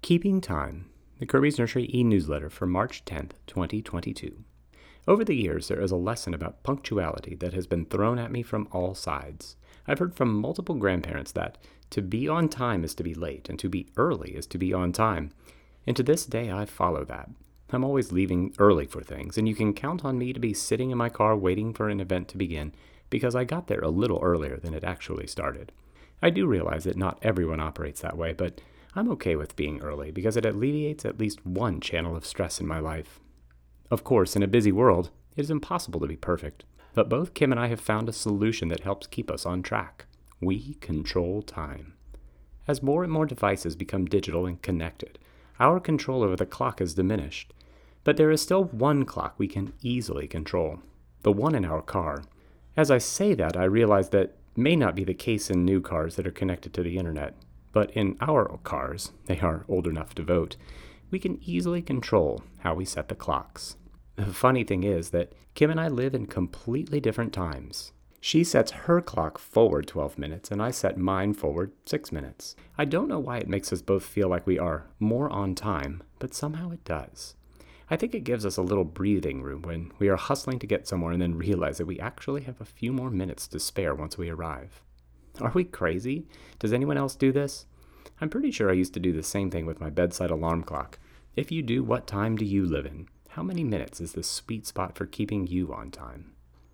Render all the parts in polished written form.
Keeping Time, the Kirby's Nursery e-newsletter for March 10th, 2022. Over the years, there is a lesson about punctuality that has been thrown at me from all sides. I've heard from multiple grandparents that to be on time is to be late, and to be early is to be on time. And to this day, I follow that. I'm always leaving early for things, and you can count on me to be sitting in my car waiting for an event to begin, because I got there a little earlier than it actually started. I do realize that not everyone operates that way, but I'm okay with being early because it alleviates at least one channel of stress in my life. Of course, in a busy world, it is impossible to be perfect, but both Kim and I have found a solution that helps keep us on track. We control time. As more and more devices become digital and connected, our control over the clock is diminished. But there is still one clock we can easily control, the one in our car. As I say that, I realize that may not be the case in new cars that are connected to the internet. But in our cars, they are old enough to vote, we can easily control how we set the clocks. The funny thing is that Kim and I live in completely different times. She sets her clock forward 12 minutes, and I set mine forward 6 minutes. I don't know why it makes us both feel like we are more on time, but somehow it does. I think it gives us a little breathing room when we are hustling to get somewhere and then realize that we actually have a few more minutes to spare once we arrive. Are we crazy? Does anyone else do this? I'm pretty sure I used to do the same thing with my bedside alarm clock. If you do, what time do you live in? How many minutes is the sweet spot for keeping you on time?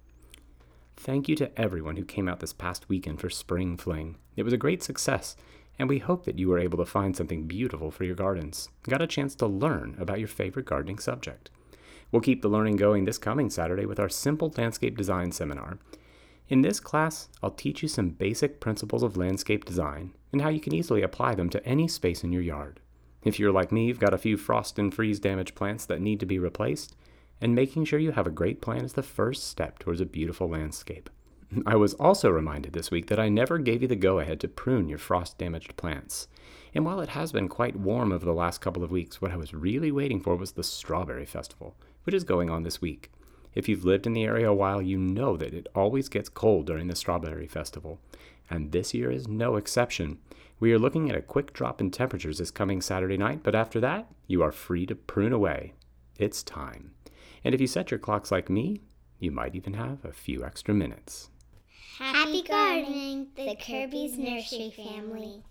Thank you to everyone who came out this past weekend for Spring Fling. It was a great success, and we hope that you were able to find something beautiful for your gardens. Got a chance to learn about your favorite gardening subject. We'll keep the learning going this coming Saturday with our Simple Landscape Design Seminar. In this class, I'll teach you some basic principles of landscape design and how you can easily apply them to any space in your yard. If you're like me, you've got a few frost and freeze damaged plants that need to be replaced, and making sure you have a great plan is the first step towards a beautiful landscape. I was also reminded this week that I never gave you the go-ahead to prune your frost-damaged plants. And while it has been quite warm over the last couple of weeks, what I was really waiting for was the Strawberry Festival, which is going on this week. If you've lived in the area a while, you know that it always gets cold during the Strawberry Festival. And this year is no exception. We are looking at a quick drop in temperatures this coming Saturday night, but after that, you are free to prune away. It's time. And if you set your clocks like me, you might even have a few extra minutes. Happy gardening, the Kirby's Nursery family.